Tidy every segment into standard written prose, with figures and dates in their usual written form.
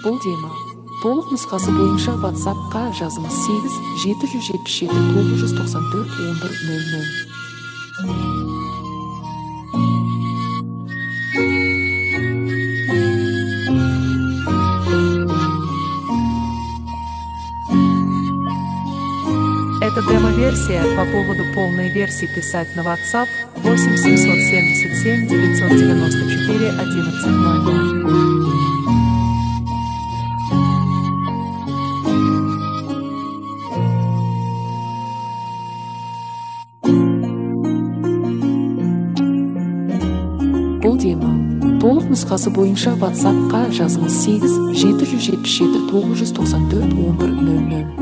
Бұл дема толық нұсқасы бойынша WhatsApp-қа жазыңыз 8 777 994 1100. Это демо-версия. По поводу полной версии писать на WhatsApp 8 777 994 1100. Бұл дема толық нұсқасы бойынша WhatsApp-қа жазыңыз 8 777 994 1100.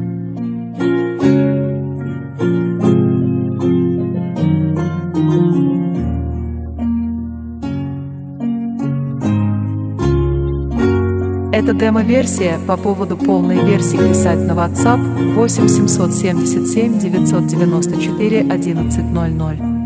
Это демо-версия. По поводу полной версии писать на WhatsApp 8 777 994 1100.